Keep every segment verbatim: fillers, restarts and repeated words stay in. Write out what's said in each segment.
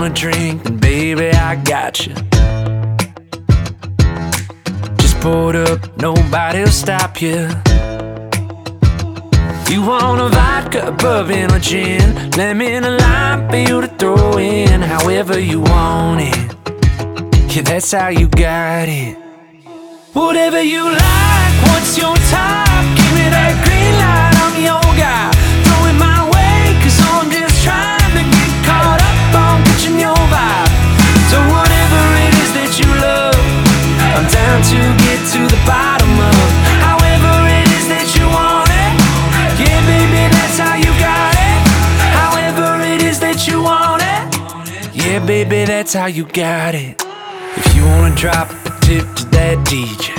a drink, then baby, I got you. Just pour it up, nobody'll stop you. You want a vodka, a bourbon, or gin, lemon, a lime for you to throw in, however you want it. Yeah, that's how you got it. Whatever you like, what's your type? Give me that green light, I'm your guy. Throw it my way, cause I'm just trying to get caught up on catching your vibe. So whatever it is that you love, I'm down to get to the bottom of. However it is that you want it, yeah baby, that's how you got it. However it is that you want it, yeah baby, that's how you got it. If you wanna drop a tip to that D J,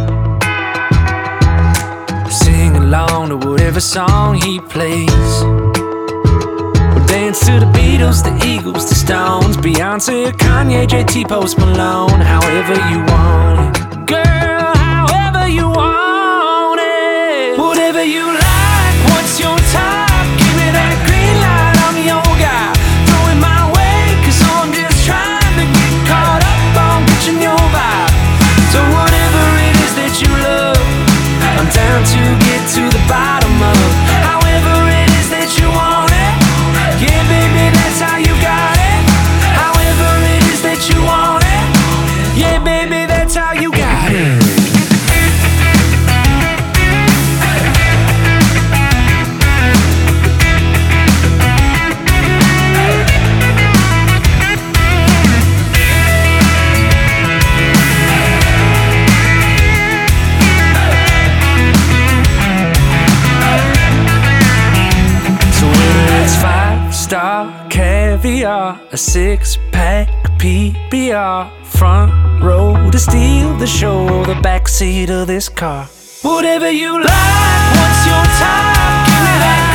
sing along to whatever song he plays, or dance to the Beatles, the Eagles, the Stones, Beyonce, Kanye, J T, Post Malone. However you want it, girl, however you want it. Whatever you like, what's your type? Give me that green light, I'm your guy. Throw it my way, cause I'm just trying to get caught up on catching your vibe. So whatever it is that you love, I'm down to get to the bottom of. However it is that you want it, yeah baby, that's how you got it. However it is that you want it, yeah baby, that's how you got it. Star caviar, a six-pack P B R, front row to steal the show, or the backseat of this car. Whatever you like, what's your type? Give me that